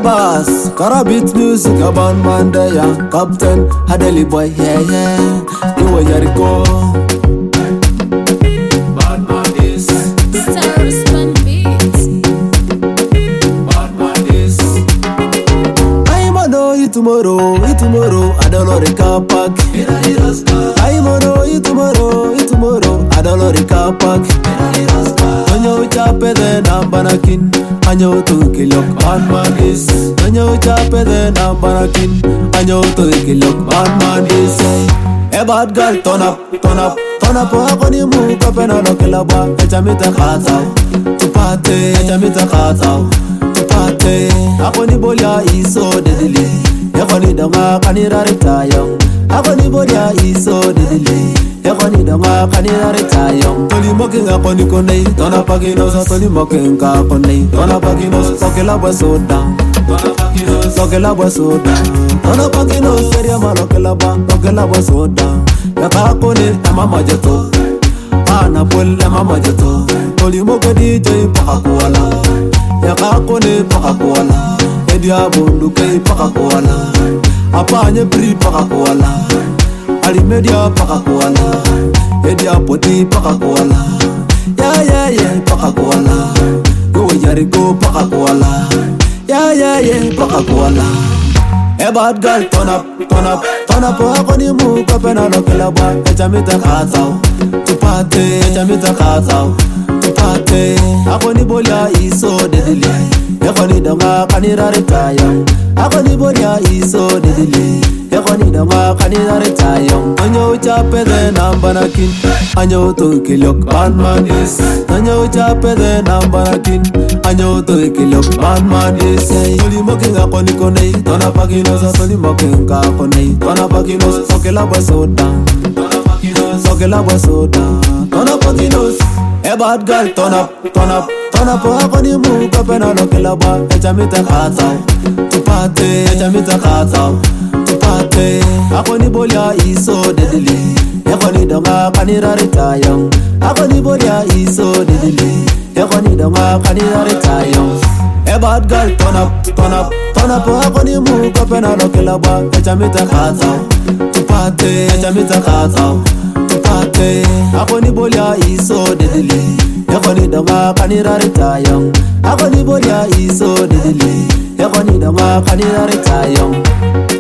bass, Carabit music, a band man there, yeah. Captain, Hadeli boy, yeah, yeah. You were Jericho. Bad man is Starspun Beats. Bad man is I'm a know you tomorrow, I don't know the car park. I'm a know you tomorrow, I don't know the car park. Anyo chape then I'm banakin. Anyo to kill up bad man is. Anyo chape then I'm banakin. Anyo to kill up bad man is. A bad girl turn up. Hakoni mu kapena no kilaba. Echamita khatao. Tupate, echamita khatao. Tupate, hakoni bolya iso dedili. Hakoni dama kanira retayong. Hakoni bolya iso dedili. Yakoni dama kanira retayong. Toli moking hakoni konei. Tona paginos, toli moking ka konei. Tona paginos, tokela basoda. Tokela basoda. Tona paginos, seria malo kelaba. Tokela basoda. Yakakone mama jato. Ana pole mama jato. Toli moke DJ pakakuala. Yakakone pakakuala. Edia bundu kei pakakuala. Apanye pri pakakuala. Alimedia pakakuala. Edia poti pakakuala. Yeah, pakakuala. Go Jericho pakakuala. Yeah, pakakuala. A bad girl turn up. Hakoni mu kapena no kilaba. Echamita khatao. Tupate, echamita khatao. Tupate, hakoni bolya iso dedili. Yakoni dama kanira retayong. Hakoni bolya iso dedili. Yakoni dama kanira retayong. Anyo chape then I'm banakin. Anyo to kill up bad man is. Anyo chape then I'm banakin. Anyo to kill up bad man is. Toli moking hakoni konei. Tona paginos, toli moking ka konei. Tona paginos, tokela basoda. Tokela basoda. Tona paginos. A bad girl turn up. Hakoni mu kapena no kilaba. Echamita khatao. Tupate, echamita khatao. Tupate, hakoni bolya iso dedili. Yakoni dama kanira retayong. Hakoni bolya iso dedili. Yakoni dama kanira retayong. A bad girl turn up. Hakoni mu kapena no kilaba. Echamita khatao. Tupate, echamita khatao. Tupate, hakoni bolya iso dedili. Yakoni dama kanira retayong. Hakoni bolya iso dedili. Yakoni dama kanira retayong.